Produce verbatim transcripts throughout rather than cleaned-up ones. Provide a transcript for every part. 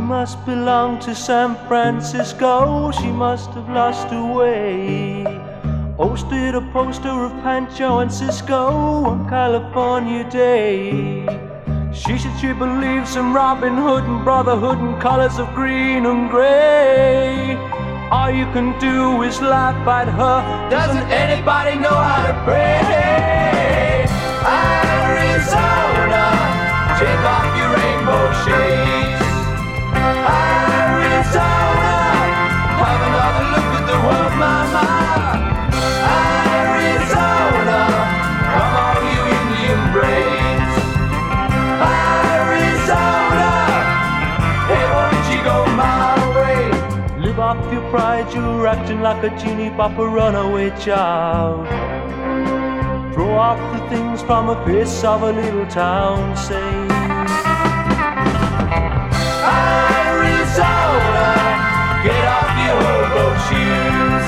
must belong to San Francisco. She must have lost her way. Posted a poster of Pancho and Cisco on California Day. She said she believes in Robin Hood and brotherhood and colors of green and gray. All you can do is laugh at her. Doesn't anybody know how to pray? Arizona, take off your rainbow shades. Arizona, have another look at the world, mama. Arizona, come on you Indian brains. Arizona, hey won't you go my way? Live off your pride, you're acting like a genie pop a runaway child. Throw off the things from the face of a little town, say Arizona, get off your hobo shoes.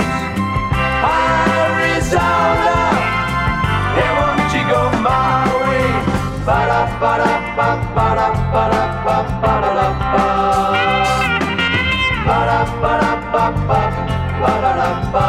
Arizona, hey won't you go my way? Ba-da-ba-da-ba-ba-da-ba-da-ba-ba-da-ba. Ba-da-ba-da-ba-ba-ba-da-ba.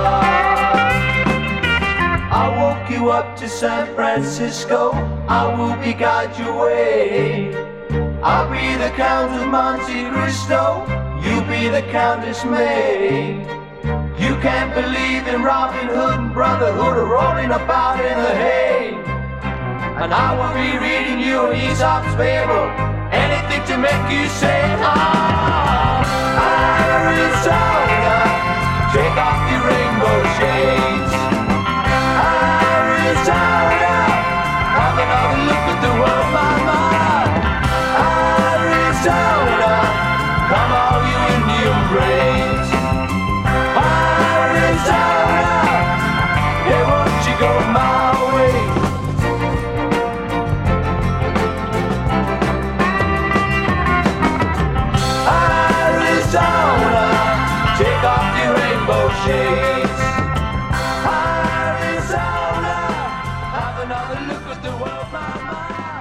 I woke you up to San Francisco, I will be guide your way. I'll be the Count of Monte Cristo, you be the Countess May. You can't believe in Robin Hood and brotherhood are rolling about in the hay. And I will be reading you an Aesop's fable, anything to make you say, ah, Arizona, take off your rainbow shades. Arizona, have another look at the world, mama. Arizona, come all you Indian brains. Arizona, hey won't you go my way? Arizona, take off your rainbow shades. Arizona, have another look at the world, mama.